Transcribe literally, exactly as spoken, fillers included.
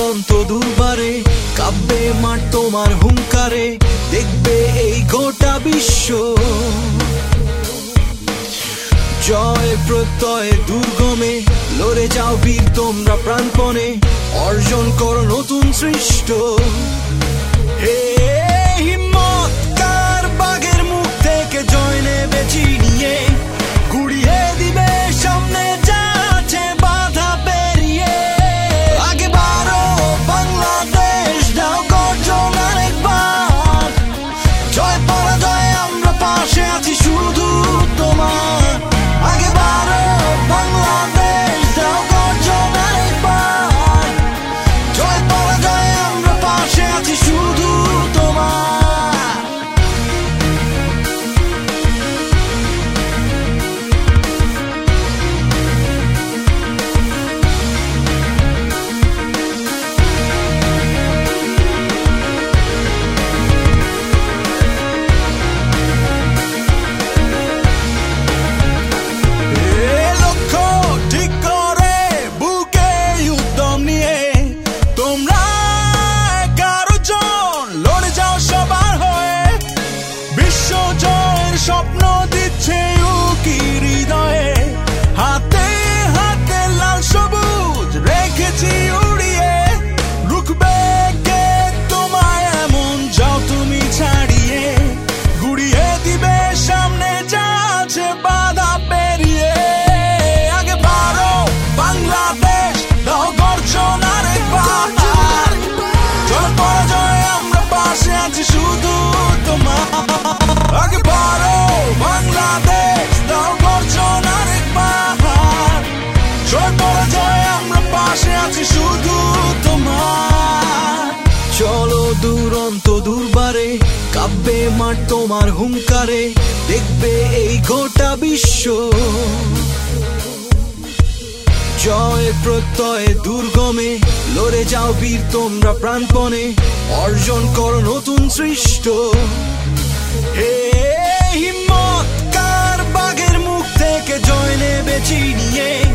দুরন্ত দুর্বারে কাব্যে মাঠ তোমার হুঙ্কারে দেখবে এই গোটা বিশ্ব। জয় প্রত্যয় দুর্গমে লড়ে যাও বীর তোমরা প্রাণপণে, অর্জন করো নতুন সৃষ্ট। হে হিম্মত কার বাঘের মুখ থেকে জয় নেবে চিনিয়ে, গুড়িয়ে দিবে সামনে যা আছে বাধা পেরিয়ে। আগে বাড়ো বাংলাদেশ, দাও গর্জন আরেকবার, জয় পরাজয় আমরা পাশে আছি শুধু তোমার। আগে বাড়ো বাংলাদেশ, দাও গর্জন আরেকবার, জয় পরাজয় আমরা পাশে আছি শুধু তোমার। স্বপ্ন দিচ্ছে উকি হৃদয়ে, হাতে হাতে লাল সবুজ রেখেছি উড়িয়ে। রুখবে কে তোমায় এমন, যাও তুমি ছাড়িয়ে, গুড়িয়ে দিবে সামনে যা আছে বাধা পেরিয়ে। আগে বাড়ো বাংলাদেশ, দাও গর্জন আরেকবার, জয় পরাজয় আমরা পাশে আছি শুধু তোমার। আগে বাড়ো বাংলাদেশ, দাও গর্জন আরেকবার, জয় পরাজয় আমরা পাশে আছি শুধু তোমার। চলো দুরন্ত দুর্বারে কাব্যে মাঠ তোমার হুঙ্কারে দেখবে এই গোটা বিশ্ব। জয় প্রত্যয় দুর্গমে লড়ে যাও বীর তোমরা প্রাণপণে, অর্জন করো নতুন সৃষ্ট। হে হিম্মত কার বাঘের মুখ থেকে জয় নেবে চিনিয়ে,